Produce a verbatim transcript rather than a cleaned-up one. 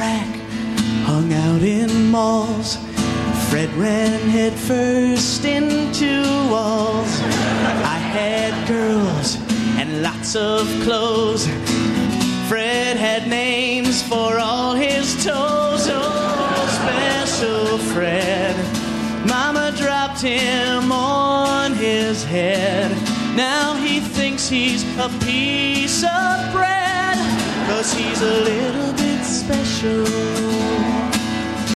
track, hung out in malls. Fred ran headfirst into walls. I had girls and lots of clothes. Fred had names for all his toes. Oh, special Fred. Mama dropped him on his head. Now he thinks he's a piece of bread, 'cause he's a little bit special.